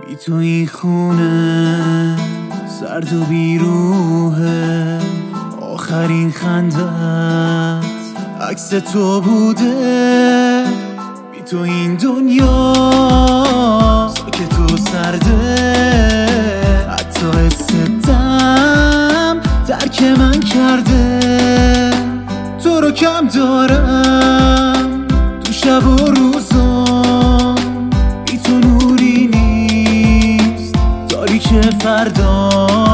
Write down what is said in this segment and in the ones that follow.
بی تو این خونه سرد و بیروحه، آخرین خندت عکس تو بوده. بی تو این دنیا ساکت و سرده، حتی استم ترک من کرده. تو رو کم دارم تو شب و روزام، بی تو نوری نیست تاریک فردا.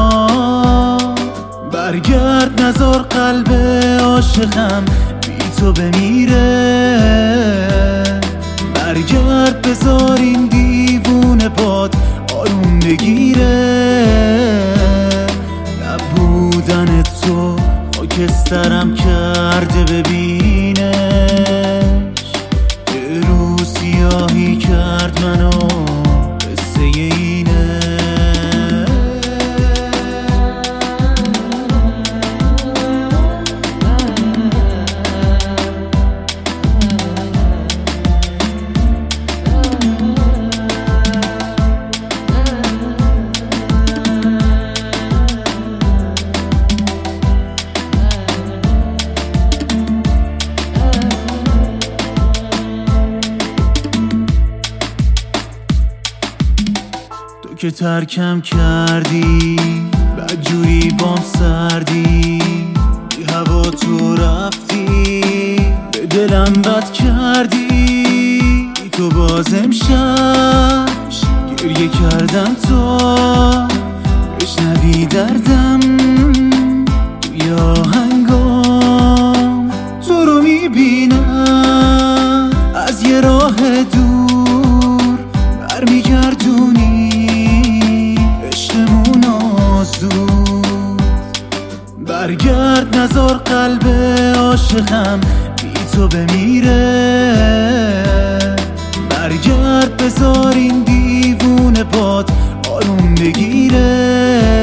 برگرد نذار قلب عاشقم بی تو بمیره، برگرد بذار این دیوونه باد آروم بگیره. نبودن تو خاکسترم کرده ببینش، یه روز سیاهی کرد منو قصه اینه. تو که ترکم کردی بدجوری بام سردی، بی هوا تو رفتی به دلم بد کردی. بی تو باز امشب گریه کردم تا بشنوی دردم توی آهنگام. تو رو میبینم از یه راه دور برمیگردونی برگرد نذار قلب عاشقم بی تو بمیره، برگرد بذار این دیوونه باد آروم بگیره.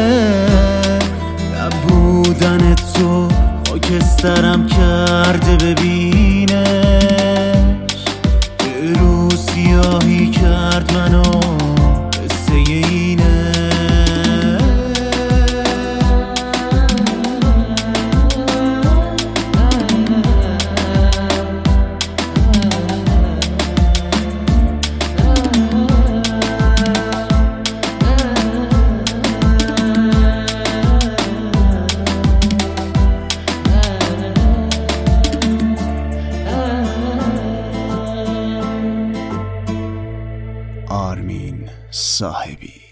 نبودن تو خاکسترم کرده ببینش، یه روز سیاهی کرد منو قصه اینه. آرمین صاحبی.